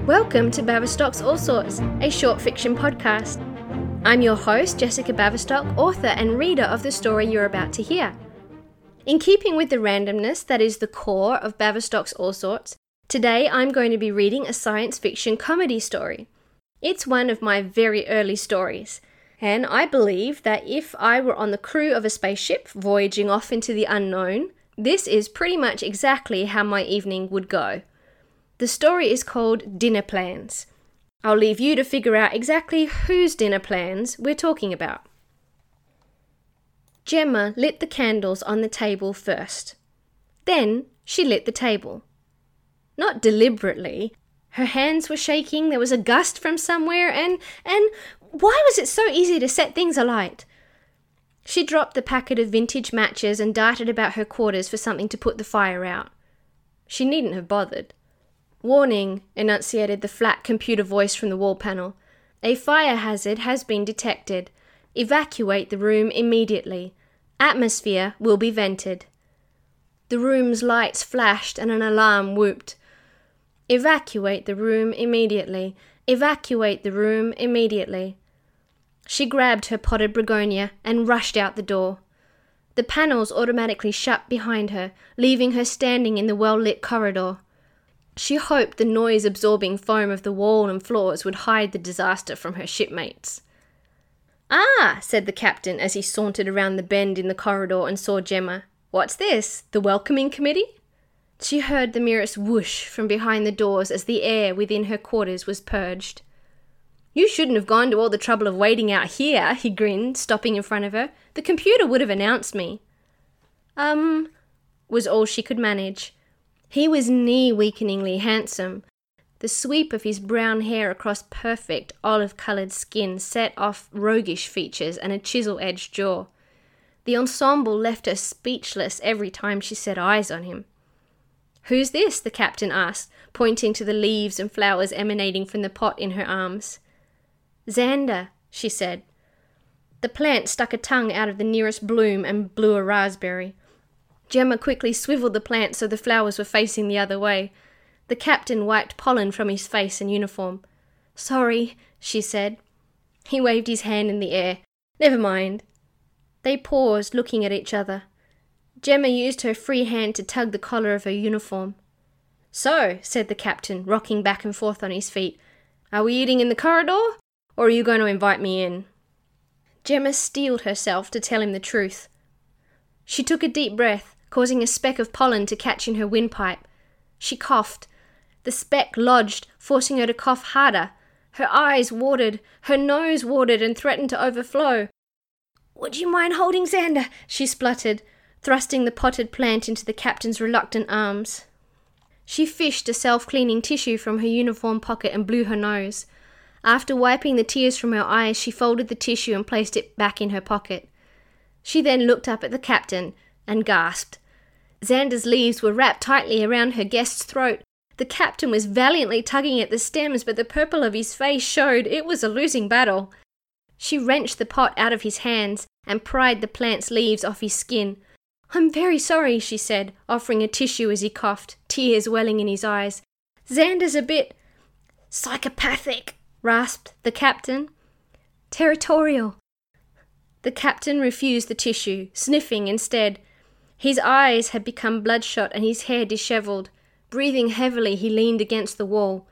Welcome to Baverstock's All Sorts, a short fiction podcast. I'm your host, Jessica Baverstock, author and reader of the story you're about to hear. In keeping with the randomness that is the core of Baverstock's All Sorts, today I'm going to be reading a science fiction comedy story. It's one of my very early stories, and I believe that if I were on the crew of a spaceship voyaging off into the unknown, this is pretty much exactly how my evening would go. The story is called Dinner Plans. I'll leave you to figure out exactly whose dinner plans we're talking about. Gemma lit the candles on the table first. Then she lit the table. Not deliberately. Her hands were shaking, there was a gust from somewhere, and why was it so easy to set things alight? She dropped the packet of vintage matches and darted about her quarters for something to put the fire out. She needn't have bothered. "Warning," enunciated the flat computer voice from the wall panel. "A fire hazard has been detected. Evacuate the room immediately. Atmosphere will be vented." The room's lights flashed and an alarm whooped. "Evacuate the room immediately. Evacuate the room immediately." She grabbed her potted begonia and rushed out the door. The panels automatically shut behind her, leaving her standing in the well-lit corridor. She hoped the noise-absorbing foam of the wall and floors would hide the disaster from her shipmates. "Ah," said the captain as he sauntered around the bend in the corridor and saw Gemma. "What's this? The welcoming committee?" She heard the merest whoosh from behind the doors as the air within her quarters was purged. "You shouldn't have gone to all the trouble of waiting out here," he grinned, stopping in front of her. "The computer would have announced me." Was all she could manage. He was knee-weakeningly handsome. The sweep of his brown hair across perfect olive-coloured skin set off roguish features and a chisel-edged jaw. The ensemble left her speechless every time she set eyes on him. "Who's this?" the captain asked, pointing to the leaves and flowers emanating from the pot in her arms. "Xander," she said. The plant stuck a tongue out of the nearest bloom and blew a raspberry. Gemma quickly swiveled the plant so the flowers were facing the other way. The captain wiped pollen from his face and uniform. "Sorry," she said. He waved his hand in the air. "Never mind." They paused, looking at each other. Gemma used her free hand to tug the collar of her uniform. "So," said the captain, rocking back and forth on his feet, "are we eating in the corridor, or are you going to invite me in?" Gemma steeled herself to tell him the truth. She took a deep breath, causing a speck of pollen to catch in her windpipe. She coughed. The speck lodged, forcing her to cough harder. Her eyes watered, her nose watered and threatened to overflow. "Would you mind holding Xander?" she spluttered, thrusting the potted plant into the captain's reluctant arms. She fished a self-cleaning tissue from her uniform pocket and blew her nose. After wiping the tears from her eyes, she folded the tissue and placed it back in her pocket. She then looked up at the captain and gasped. Xander's leaves were wrapped tightly around her guest's throat. The captain was valiantly tugging at the stems, but the purple of his face showed it was a losing battle. She wrenched the pot out of his hands and pried the plant's leaves off his skin. "I'm very sorry," she said, offering a tissue as he coughed, tears welling in his eyes. "Xander's a bit psychopathic," rasped the captain. "Territorial." The captain refused the tissue, sniffing instead. His eyes had become bloodshot and his hair dishevelled. Breathing heavily, he leaned against the wall.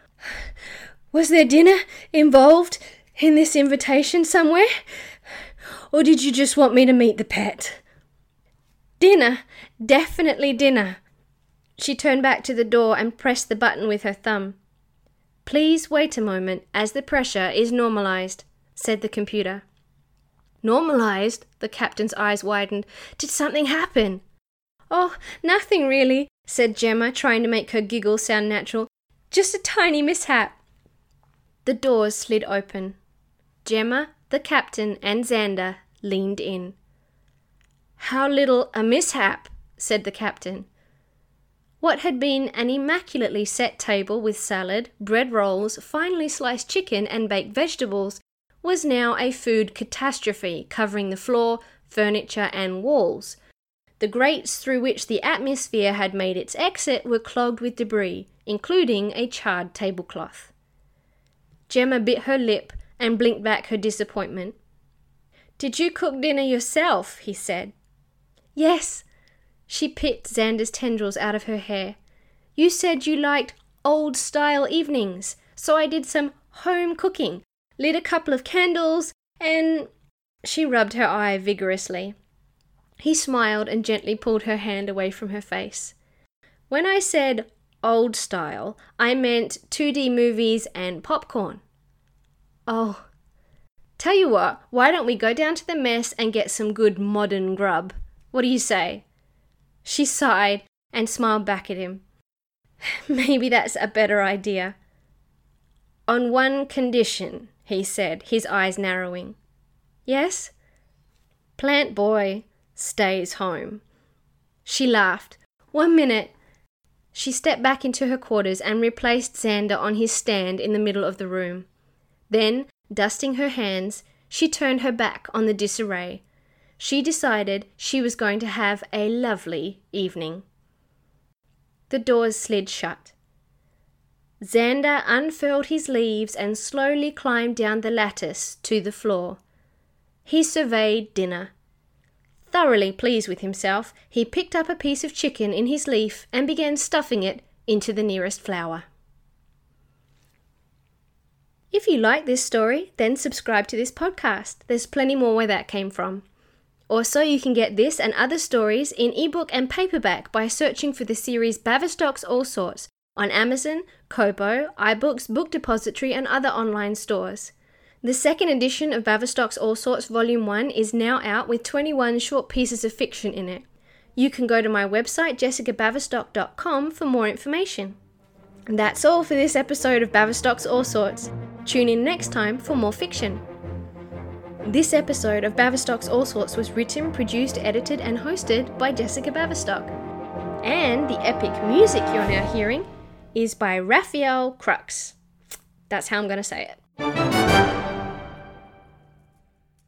"Was there dinner involved in this invitation somewhere? Or did you just want me to meet the pet?" "Dinner. Definitely dinner." She turned back to the door and pressed the button with her thumb. "Please wait a moment as the pressure is normalized," said the computer. "Normalized?" The captain's eyes widened. "Did something happen?" "Oh, nothing really," said Gemma, trying to make her giggle sound natural. "Just a tiny mishap." The doors slid open. Gemma, the captain, and Xander leaned in. "How little a mishap," said the captain. What had been an immaculately set table with salad, bread rolls, finely sliced chicken, and baked vegetables was now a food catastrophe covering the floor, furniture, and walls. The grates through which the atmosphere had made its exit were clogged with debris, including a charred tablecloth. Gemma bit her lip and blinked back her disappointment. "Did you cook dinner yourself?" he said. "Yes." She picked Xander's tendrils out of her hair. "You said you liked old-style evenings, so I did some home cooking, lit a couple of candles, and—" She rubbed her eye vigorously. He smiled and gently pulled her hand away from her face. "When I said old style, I meant 2D movies and popcorn." "Oh. Tell you what, why don't we go down to the mess and get some good modern grub? What do you say?" She sighed and smiled back at him. "Maybe that's a better idea." "On one condition," he said, his eyes narrowing. "Yes?" "Plant boy stays home." She laughed. "1 minute." She stepped back into her quarters and replaced Xander on his stand in the middle of the room. Then, dusting her hands, she turned her back on the disarray. She decided she was going to have a lovely evening. The doors slid shut. Xander unfurled his leaves and slowly climbed down the lattice to the floor. He surveyed dinner. Thoroughly pleased with himself, he picked up a piece of chicken in his leaf and began stuffing it into the nearest flower. If you like this story, then subscribe to this podcast. There's plenty more where that came from. Also, you can get this and other stories in ebook and paperback by searching for the series Bavastocks All Sorts on Amazon, Kobo, iBooks, Book Depository, and other online stores. The second edition of Bavastocks All Sorts Volume 1 is now out with 21 short pieces of fiction in it. You can go to my website, jessicabavistock.com, for more information. And that's all for this episode of Bavastocks All Sorts. Tune in next time for more fiction. This episode of Bavastocks All Sorts was written, produced, edited, and hosted by Jessica Bavistock. And the epic music you're now hearing is by Raphael Crux. That's how I'm going to say it.